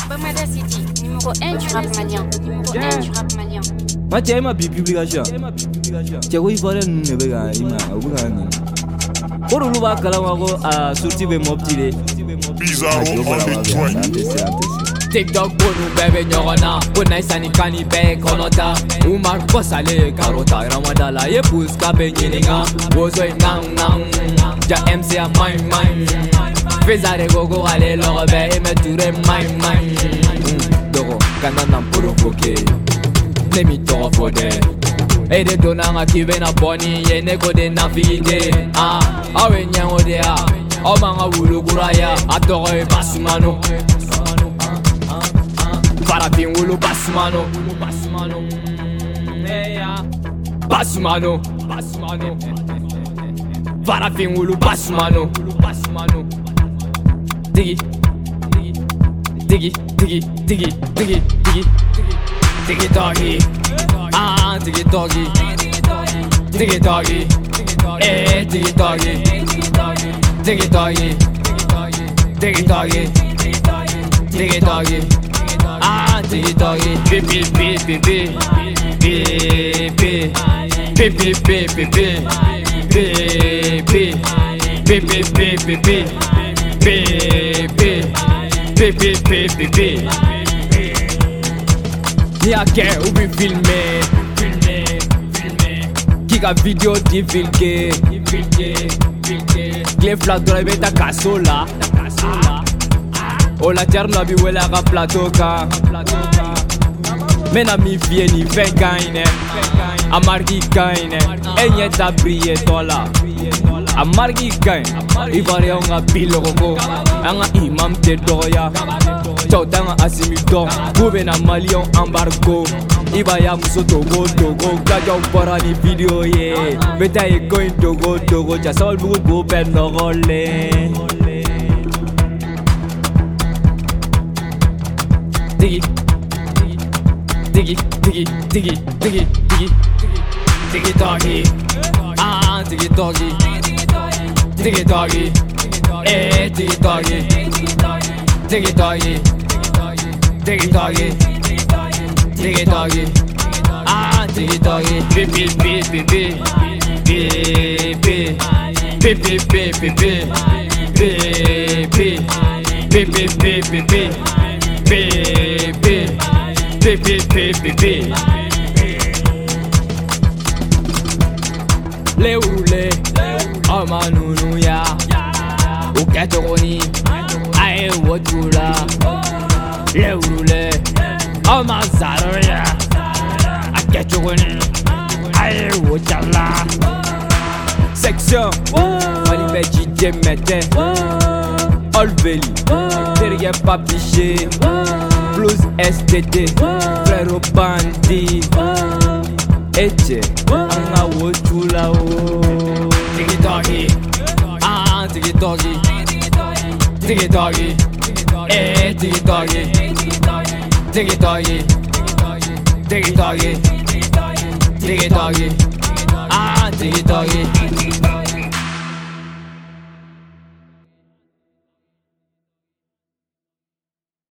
Bamada City, numéro 1 du rap malien. Numéro 1 du rap malien. Ma tiens ma publication. Tiens oui voilà nous ne bega ima obuga ni. Koro luba kala wako a sorti be mobtile. Bizarre on the track. TikTok bonu bebe nyogona Kuna isani kani be konota Umar kosale karota Ramadala ye puska be nyininga Bozo nang nang Ja MC a mine Fezare gogo ale lobe Eme ture mine Dogo kanana puro foke Nemi togo fode Ede donanga kive na boni Ye neko de na fide Awe nyango de ya Omanga wulu kuraya Atogo e basumano Farafin wulu basumano Farafin wulu basumano Digi Digi doggy Digi doggy Digi doggy Digi doggy Digi doggy Digi doggy Digi doggy Digi doggy Digi doggy Niake ubi filmé Kika video divulgué Glef la drive ta casola O la terre bi wela ka plateau ka Mena mi vieni vengaine Amargi kaine Enye ta brille tola Amargi kaine Ibare onga biloko Anga imam te doya Chautanga asimi do Kube na malion embargo Ibaya muso togo Kaja upara ni video ye Beta ye going togo Cha sol bugu gobe no gole Digi doggy Digi doggy Digi doggy Digi doggy Digi doggy Digi doggy Digi doggy Digi doggy Digi doggy Digi doggy Le urule Amanunu ya Uketogoni Ae wotula Le urule Amazaro ya Aketogoni Ae wotala Section Walibe DJ Mete Olveli Derrière Papiché Blues STT Frère Bandi Eche Anga wotula o Digi doggy Digi doggy Digi doggy Digi doggy Digi doggy Digi doggy Digi doggy Digi doggy